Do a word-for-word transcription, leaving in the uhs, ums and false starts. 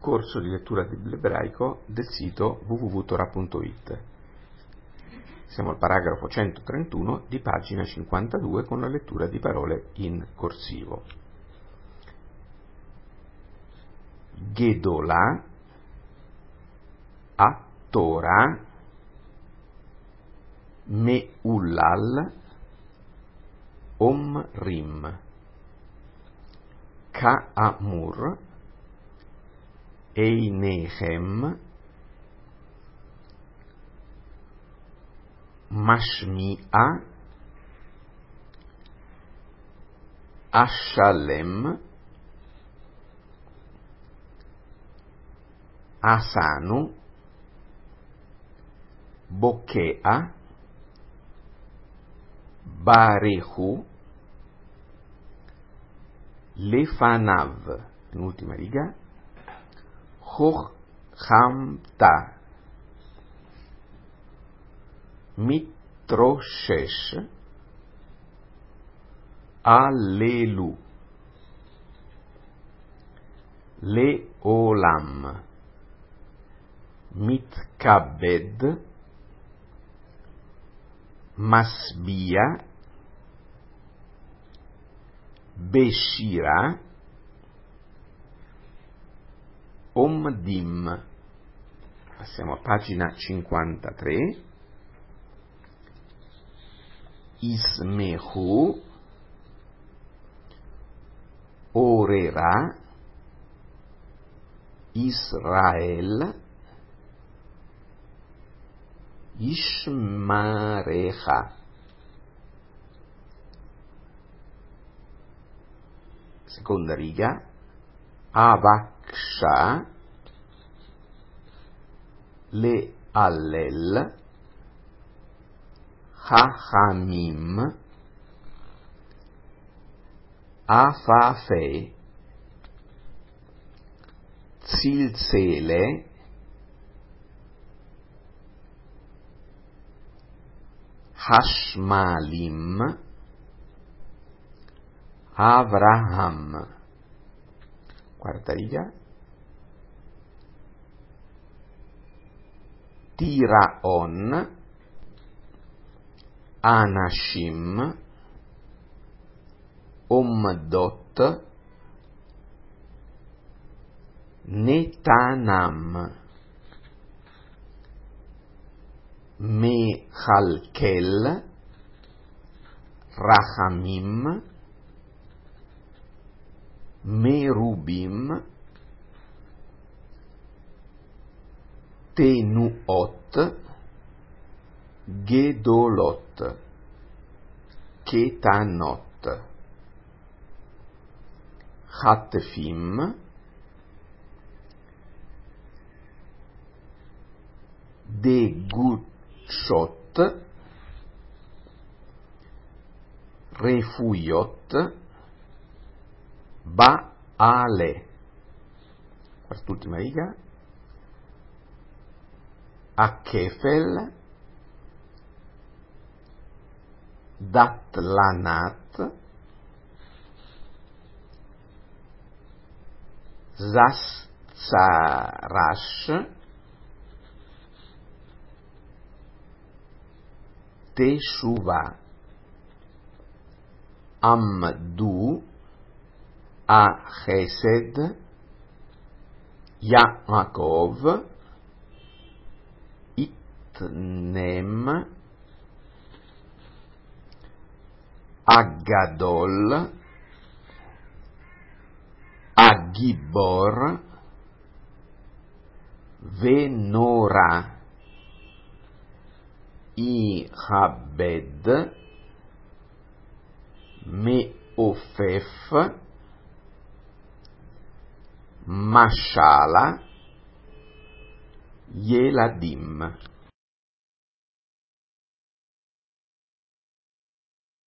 corso di lettura dell'ebraico del sito w w w punto torah punto i t. Siamo al paragrafo centotrentuno di pagina cinquantadue con la lettura di parole in corsivo. Gedolah, Torah, Me'ulal, Omrim, Ka'amur, Einechem, Mashmi'a, Ashalem, Asanu, Bokea, Barehu, Lefanav, penultima riga, Chochamta, Mitroshesh, Allelu, Leolam, Mitkabed, Masbia, Beshira, Omdim. Passiamo a pagina cinquantatré. Ismehu, Orera, Israel, Ishmarecha. Seconda riga. Avaksha, Le'allel, Chachamim, Afafe, Tzilzele, Hashmalim, Avraham. Quarta riga. Tiraon, Anashim, Omdot, Netanam, Mechalkel, Rachamim, Merubim, Tenuot, Gedolot, Ketanot, Hatfim, Degutshot, Refuyot, Baale. Quest'ultima riga. Akefel, Datlanat, Zastsarash, Teshuvah, Amdu, Achesed, Yaakov, Itnem, Aggadol, Agibor, Venora, Ihabed, Meofef, Mashala, Yeladim.